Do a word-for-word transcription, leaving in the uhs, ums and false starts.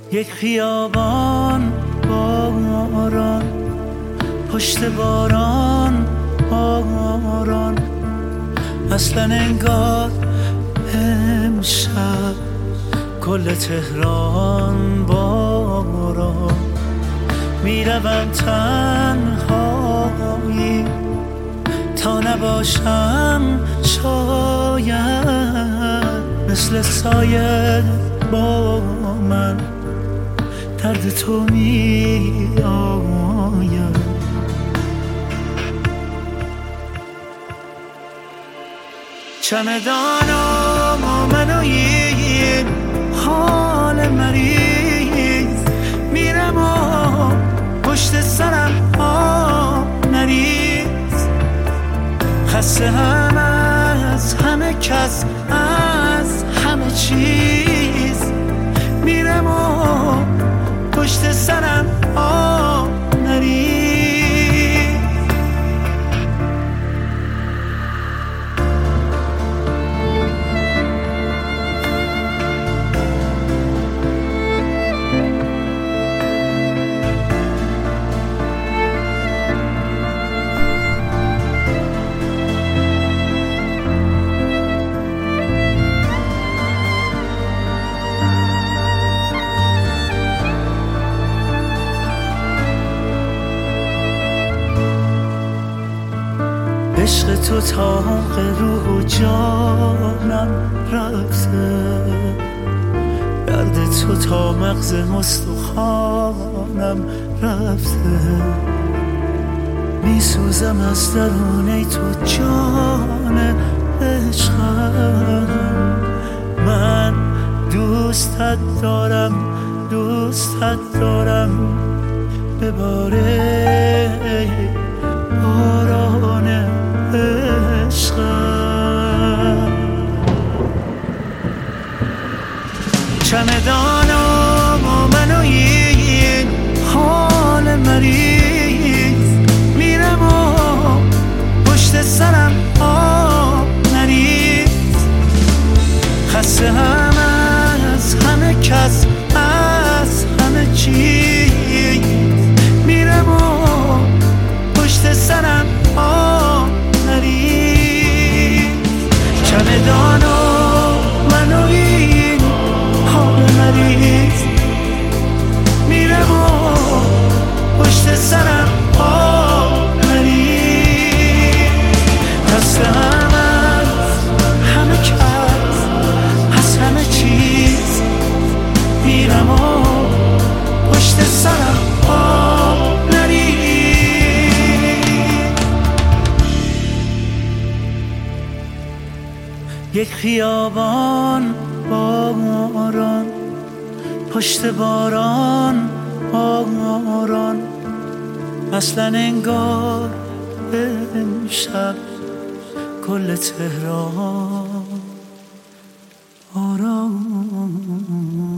یک خیابان باران، پشت باران باران، اصلا انگار امشب کل تهران باران. میروم تنهایی تا نباشم شاید مثل سایه با من درد تو می آید. چمدانم و من و این حال مریض، میرم و پشت سرم آب نریز، خسته هم از همه کس از همه چیز، میرم و پشت سرم آب نریز. عشق تو طاق روح و جانم رفته، درد تو تا مغز استخوانم رفته، میسوزم از درونه تو جان عشقم. من دوستت دارم دوستت دارم بباره باران عشقم. چمدانم و من و این حال مریض، میرم و پشت سرم آب نریز، خسته هم از همه کس از همه چیز، میرم و پشت سرم آب نریز. چمدانم من و این حال مریض، میرم و پشت سرم آب نریز، خسته هم از همه کس از همه چیز، میرم و پشت سرم آب نریز. یک خیابان باران، پشت باران باران، اصلا انگار امشب کل تهران باران.